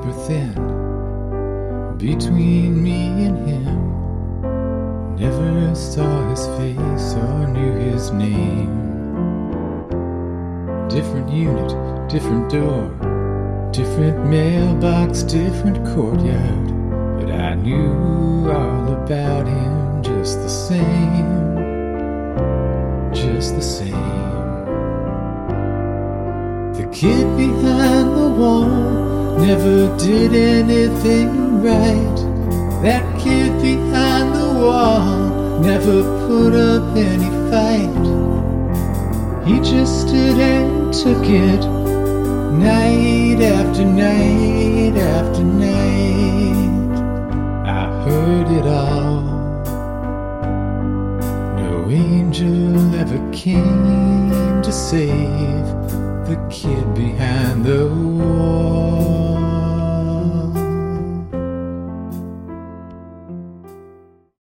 paper thin between me and him. Never saw his face or knew his name. Different unit, different door, different mailbox, different courtyard, but I knew all about him just the same, just the same. The kid behind the wall never did anything right. That kid behind the wall never put up any fight. He just stood and took it, night after night after night. I heard it all. No angel ever came to save